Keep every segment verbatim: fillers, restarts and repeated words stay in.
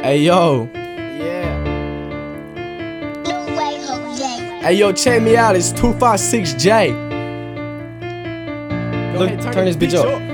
Hey yo. Yeah. Hey yo, check me out. It's two five six J. Look, ahead, turn turn this this bitch bitch up.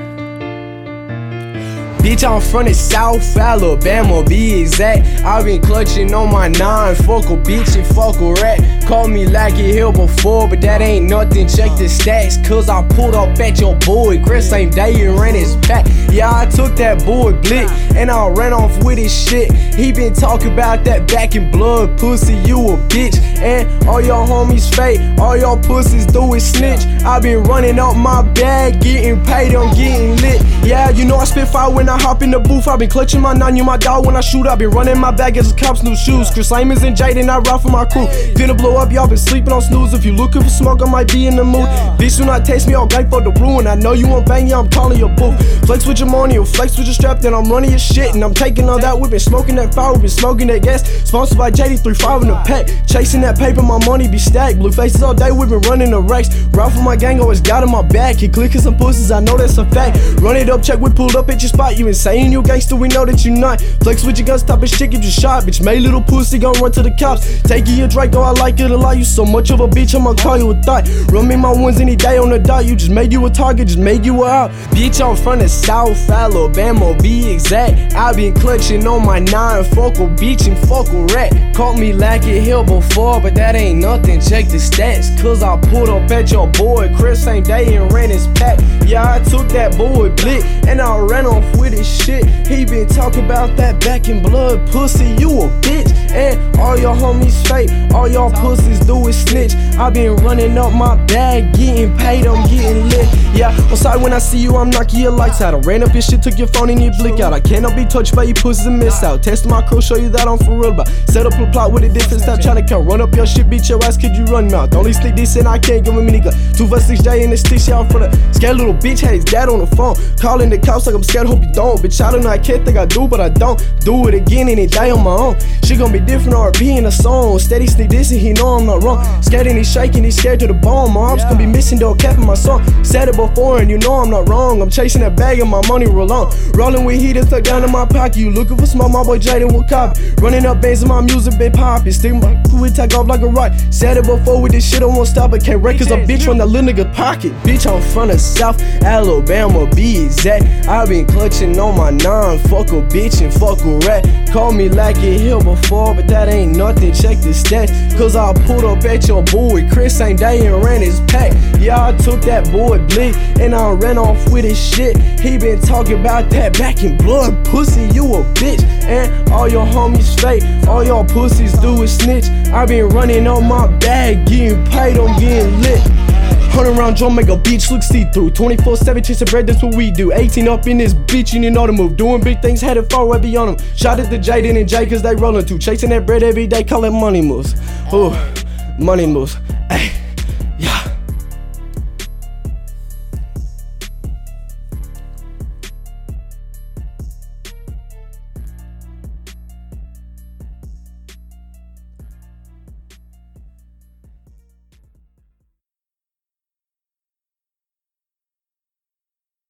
Bitch, I'm from the South Alabama, be exact. I been clutching on my nine, fuck a bitch and fuck a rat. Call me like it here before, but that ain't nothing, check the stats. Cause I pulled up at your boy, Chris same day and ran his pack. Yeah, I took that boy Blick, and I ran off with his shit. He been talking about that back in blood, pussy, you a bitch. And all your homies fake, all your pussies do is snitch. I been running up my bag, getting paid, I'm getting lit. Yeah, you know I spit fire when I hop in the booth. I been clutching my nine, you my dog when I shoot. I been running my bag as a cop's new shoes. Chris Lamons and Jaden, I ride for my crew. Finna blow up, y'all been sleeping on snooze. If you looking for smoke, I might be in the mood. Bitch, do not taste me, all game for the ruin. I know you won't bang, yeah, I'm calling your boo. Flex with your money or flex with your strap, then I'm running your shit. And I'm taking all that, we been smoking that fire, we been smoking that gas. Sponsored by J D three five in the pack. Chasing that paper, my money be stacked. Blue faces all day, we been running the race. Ride for my gang, always got in my back. He clicking some pussies, I know that's a fact. Run it up, check, we pulled up at your spot. You insane, you gangster, we know that you not. Flex with your guns, top of shit, get you shot. Bitch, made little pussy, gon' run to the cops. Take you a Draco, I like it a lot. You so much of a bitch, I'ma call you a thought. Run me my ones any day on the dot. You just made you a target, just made you a out. Bitch, I'm from the South Alabama, be exact. I been clutching on my nine, fuck a bitch and fuck a rat. Caught me like it here before, but that ain't nothing, check the stats. Cause I pulled up at your boy Chris same day and ran his pack. Yeah, I took that boy Blick, and I ran off with his shit. He been talking about that back in blood, pussy, you a bitch. And all your homies fake, all y'all pussies do is snitch. I been running up my bag, getting paid, I'm getting lit. Yeah, I'm sorry when I see you, I'm knocking your lights out. I ran up your shit, took your phone and your blick out. I cannot be touched by you pussies and miss out. Test my crew, show you that I'm for real. But set up a plot with a different style, tryna come run up your shit, beat your ass, could you run mouth? Only sleep decent, I can't give him any gun. two five six J in the stick, shit out for the scared little bitch, had his dad on the phone. Calling the cops like I'm scared, hope you don't. Bitch, I don't know, I can't think I do, but I don't. Do it again and it die on my own. She gon' be different, R P in a song. Steady sneak this and he know I'm not wrong. Scared and he's shaking, he's scared to the bone. My arms gon' be missing, though, capping my song. Said it before and you know I'm not wrong. I'm chasing that bag and my money roll on. Rolling with heat, it's stuck down in my pocket. You looking for smoke, my boy Jaden will cop. Running up bands and my music been poppin'. Stick my crew, it take off like a rock. Said it before with this shit, I won't stop. I can't wreck cause a bitch from that little nigga pocket. Bitch, I'm from the South Alabama, be exact. I been clutching on my nine, fuck a bitch and fuck a rat. Call me like it here before, but that ain't nothing, check the stats. Cause I pulled up at your boy Chris same day and ran his pack. Yeah, I took that boy Blick, and I ran off with his shit. He been talking about that back in blood, pussy, you a bitch. And all your homies fake, all y'all pussies do is snitch. I been running on my bag, getting paid, I'm getting lit. Hundred round drum make a beach look see-through. twenty-four seven chasing bread, that's what we do. eighteen up in this bitch, and you know the move. Doing big things, headed far way beyond them. Shot at the Jaden and Jay, cause they rollin' too. Chasing that bread every day, call it money moves. Ooh, money moves. Ay.